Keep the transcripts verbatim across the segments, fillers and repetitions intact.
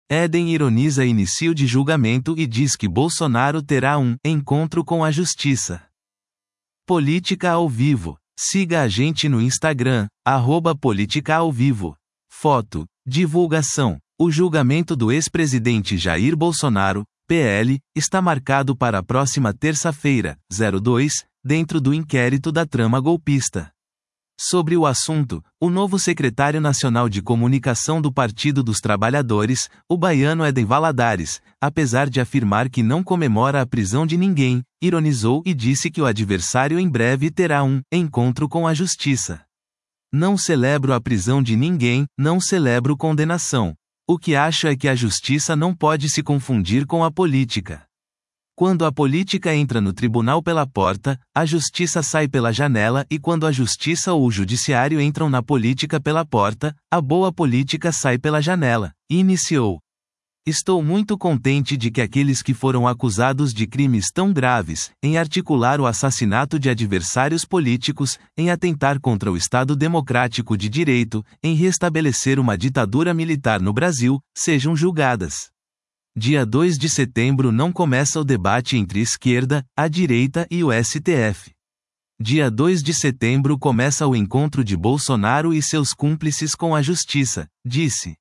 Éden ironiza início de julgamento e diz que Bolsonaro terá um encontro com a justiça. Política ao vivo. Siga a gente no Instagram, arroba Política ao Vivo. Foto. Divulgação. O julgamento do ex-presidente Jair Bolsonaro, P L, está marcado para a próxima terça-feira, dois, dentro do inquérito da trama golpista. Sobre o assunto, o novo secretário nacional de comunicação do Partido dos Trabalhadores, o baiano Éden Valadares, apesar de afirmar que não comemora a prisão de ninguém, ironizou e disse que o adversário em breve terá um encontro com a justiça. Não celebro a prisão de ninguém, não celebro condenação. O que acho é que a justiça não pode se confundir com a política. Quando a política entra no tribunal pela porta, a justiça sai pela janela e quando a justiça ou o judiciário entram na política pela porta, a boa política sai pela janela, iniciou. Estou muito contente de que aqueles que foram acusados de crimes tão graves, em articular o assassinato de adversários políticos, em atentar contra o Estado Democrático de Direito, em restabelecer uma ditadura militar no Brasil, sejam julgadas. Dia dois de setembro não começa o debate entre esquerda, a direita e o S T F. Dia dois de setembro começa o encontro de Bolsonaro e seus cúmplices com a justiça, disse.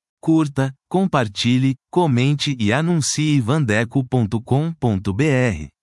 Curta, compartilhe, comente e anuncie vandeco ponto com ponto br.